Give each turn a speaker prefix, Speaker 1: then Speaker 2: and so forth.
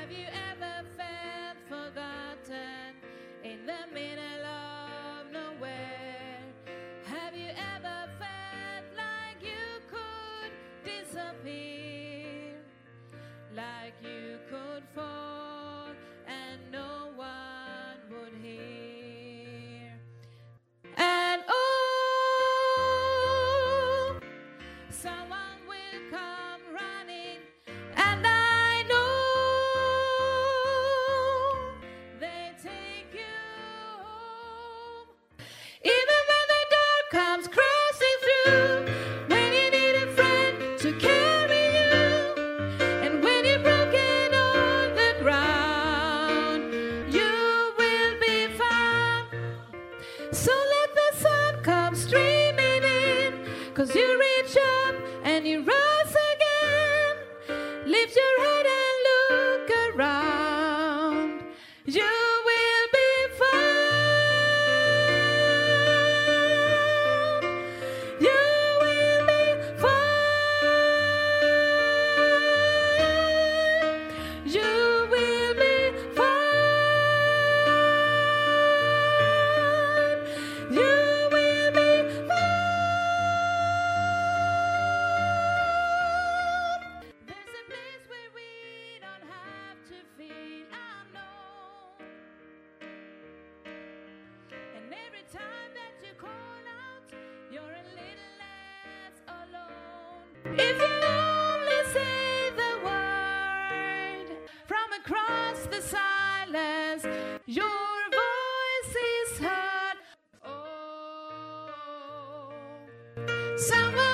Speaker 1: Have you ever felt forgotten in the middle of nowhere? Have you ever felt like you could disappear? Like you could fall and no one would hear? And oh, someone will come running, and I know they take you home. Even when the dark comes crashing through, when you need a friend to carry you, and when you're broken on the ground, you will be found. So let the sun come streaming in, 'cause you reach up and you rise again. Lift your head and look around. You will be found. You will be found. You will be found. You will be found. There's a place where we don't have to feel unknown. And every time that you call out, you're a little less alone. If you only say the word from across the silence, your voice is heard. Oh, someone